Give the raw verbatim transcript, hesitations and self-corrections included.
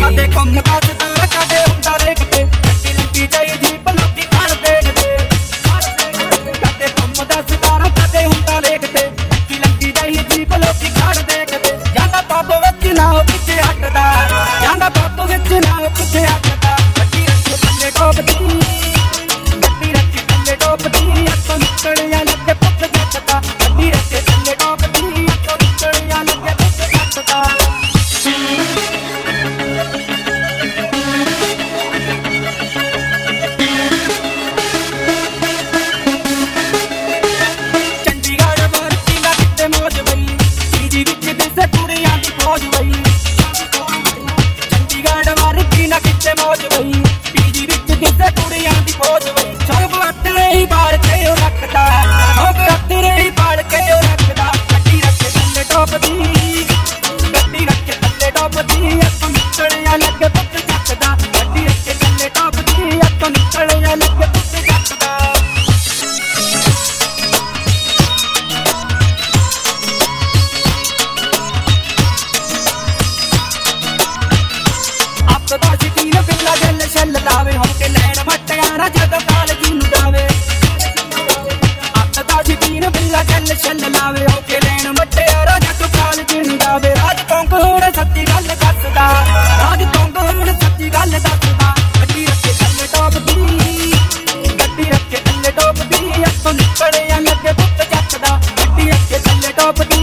ਕਦੇ ਘੁੰਮਦਾ ਸਤਾਰਾ ਕਦੇ ਹੁੰਦਾ ਰੇਕਦੇ ਗੱਡੀ ਲੰਗੀ ਜਾਈ ਜੀਪ ਲੋਕੀ ਖੜ ਦੇਖਦੇ ਕਦੇ ਘੁੰਮਦਾ ਸਤਾਰਾ ਕਦੇ ਹੁੰਦਾ ਰੇਕਦੇ ਗੱਡੀ ਲੰਗੀ ਜਾਈ ਜੀਪ ਲੋਕੀ ਖੜ ਦੇਖਦੇ ਜਾਂਦਾ ਬਾਬੋ ਵਿੱਚ ਨਾ ਉਹ ਪਿੱਛੇ ਹਟਦਾ ਜਾਂਦਾ ਬਾਬੋ ਵਿੱਚ ਨਾ ਉਹ ਪਿੱਛੇ ਹਟਦਾ ਗੱਡੀ ਰੱਖੇ ਥੱਲੇ ਡੋਬਦੀ ਗੱਡੀ ਰੱਖੇ ਥੱਲੇ ਡੋਬਦੀ ਅੱਖੋਂ ਨਿਕਲਿਆ ਲੱਗੇ ਪੁੱਤ ਜੱਟਦਾ ਗੱਡੀ ਰੱਖੇ ਥੱਲੇ ਡੋਬਦੀ ਅੱਖੋਂ ਨਿਕਲਿਆ ਲੱਗੇ ਪੁੱਤ ਜੱਟਦਾ मौज वही चंडीगढ़ वाली ना कितने मौज वही पीजी विच कितने कुड़ियां दी फौज वही सब अतरे ही बाल के रखदा सब अतरे ही बाल के रखदा गड्डी रखे थल्ले टॉपदी गड्डी रखे थल्ले टॉपदी अतों निकलिया लगे पुत जटदा गड्डी रखे थल्ले टॉपदी अतों निकलिया लगे पुत जटदा सदा शकीन बिल्ला जल शल लावे होके लैन मटियारा जदों कालजी नूं जावे सदा शकीन बिल्ला जल शल लावे होके लैन मटियारा जदों कालजी नूं जावे राज तोंग हुण सच्ची गल दसदा राज तोंग हुण सच्ची गल दसदा गड्डी रखे थल्ले टॉपदी गड्डी रखे थल्ले टॉपदी अतों निकलिया लगे पुत जटदा गड्डी रखे थल्ले टॉपदी